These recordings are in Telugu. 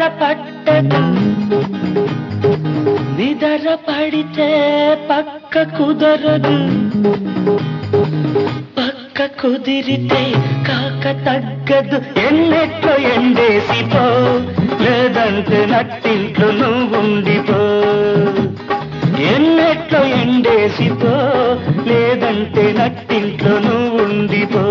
పట్టదు నిదర పడితే పక్క కుదరదు పక్క కుదిరితే కాక తగ్గదు ఎన్నెట్లో ఎండేసిపో లేదంటే నట్టింట్లో నువ్వుండిపో ఎన్నెట్లో ఎండేసిపో లేదంటే నట్టింట్లో నువ్వుండిపో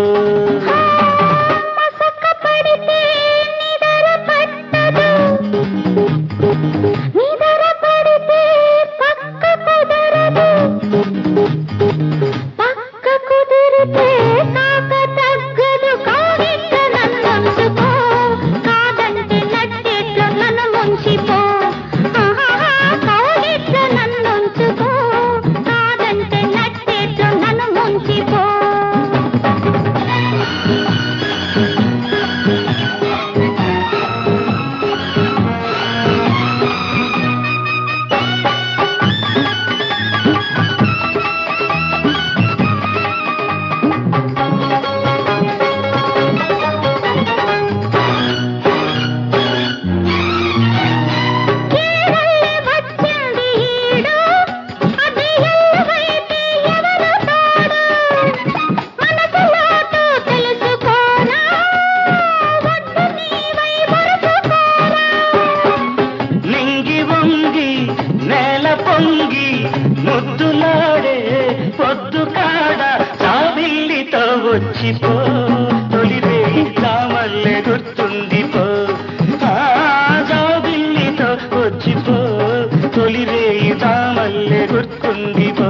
పొంగి ముద్దులాడే పొద్దు కాడ చావిల్లితో వచ్చిపో తొలిరే చామల్లె గుర్తుండిపో చావిల్లితో వచ్చిపో తొలిరే చామల్లె గుర్తుండిపో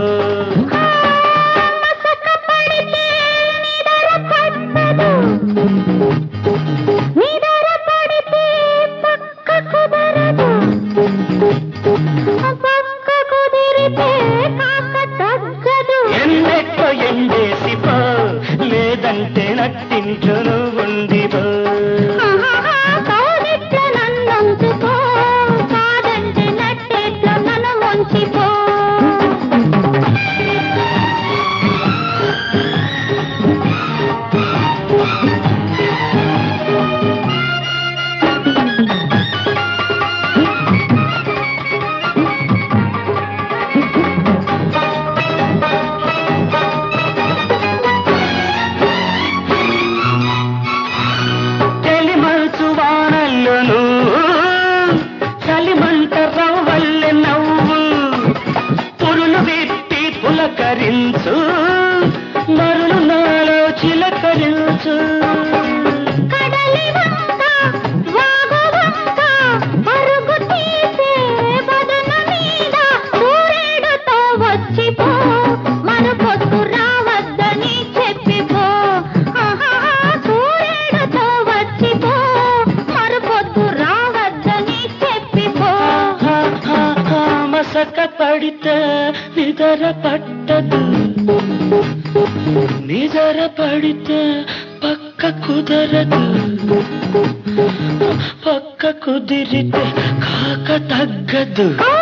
ఎన్నెట్లో ఎండేసిపో లేదంటే నట్టింట్లో నువ్వుండిపో కాదంటే నట్టేట్లో నన్ను ముంచిపో చలిమంట రవ్వల్లె నవ్వు పురులు విప్పి పులకరించు మరులు నాలో చిలకరించు వచ్చిపో మన పొద్దు రావద్దని చెప్పిపో సూర్యుడితో వచ్చిపో మన పొద్దు రావద్దని చెప్పిపో మసక పడితే నిదర పట్టదు నిదర పడితే పక్క కుదరదు పక్క కుదిరితే కాక తగ్గదు